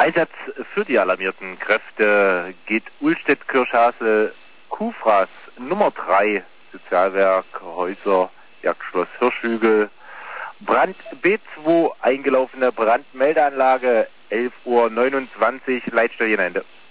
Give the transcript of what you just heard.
Einsatz für die alarmierten Kräfte geht Ullstedt-Kirchhasel, Kufras Nummer 3, Sozialwerk, Häuser, Jagdschloss Hirschhügel. Brand B2, eingelaufene Brandmeldeanlage, 11:29 Uhr, Leitstelle Ende.